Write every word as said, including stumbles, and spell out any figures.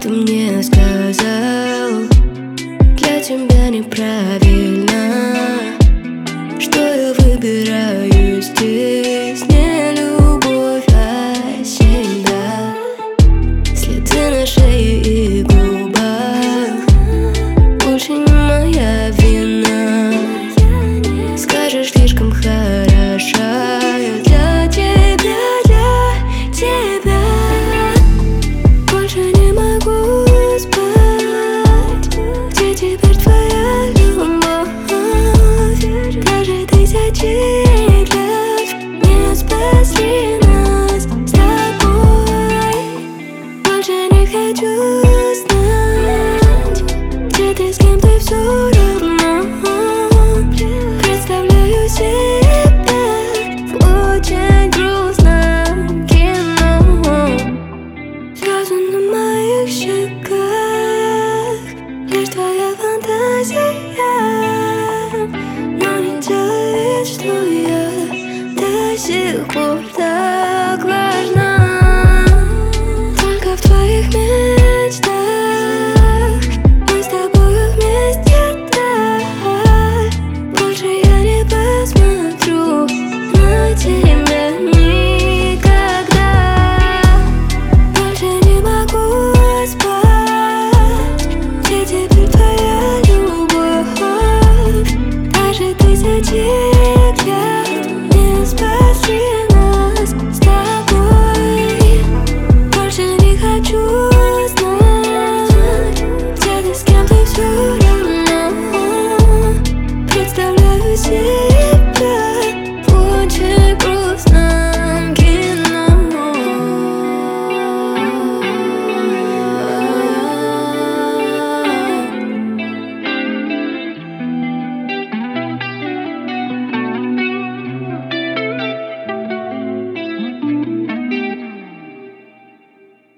ты мне сказал, для тебя неправильно, что я выбираю здесь не любовь, а себя. Следы на шее и губах больше не моя вина. Скажешь, слишком хороша я для тебя, для тебя. Больше не могу спать. Где теперь твоя любовь? Даже тысячи лет не спасли нас с тобой. Больше не хочу знать, где ты, с кем ты, все